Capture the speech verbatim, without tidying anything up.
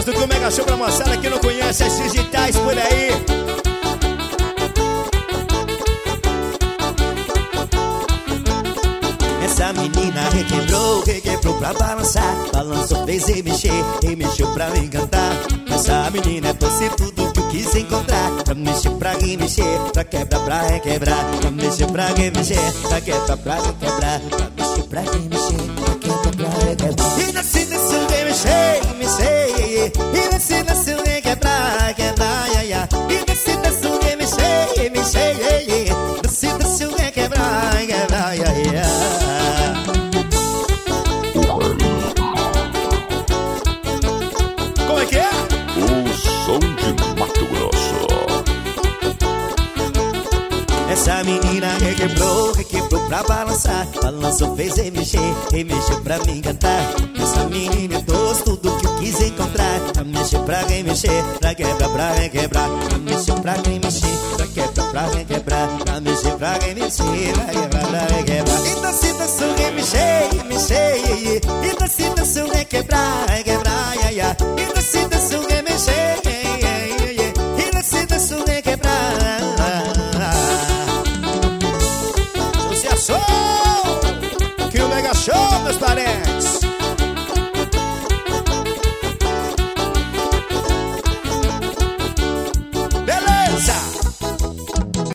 do que o Mega Show pra moçada que não conhece as digitais por aí. Essa menina requebrou, requebrou pra balançar. Balançou, fez e mexer, e mexeu pra me encantar. Essa menina é doce, tudo que eu quis encontrar. Pra mexer, pra remexer, pra quebrar, pra requebrar. Pra mexer, pra remexer, pra quebrar, pra requebrar. Pra mexer, pra remexer, pra quebrar, pra requebrar. E nasci, nasci, remexer, remexer. E nasci, nasci, requebrar, quebrar, ia, ia. E nasci, nasci, remexer, remexer. Nasci, nasci, requebrar, quebrar, ia, ia. Como é que é? O som de Mato Grosso. Essa menina requebrou, requebrou pra balançar. Balançou, fez e mexer, e mexeu pra me encantar. Essa menina é doce, tudo que eu quis encontrar. Pra mexer, pra remexer, pra quebrar, pra requebrar. Pra mexer, pra remexer, pra quebrar, pra requebrar. Pra mexer, pra remexer, pra quebrar, pra requebrar. Então se dançou, remexer, remexer. Então se dançou, requebrar, requebrar, ia, ia. Então se dançou, remexer, então se dançou, requebrar. Sucesso! Aqui o Mega Show, meus parentes.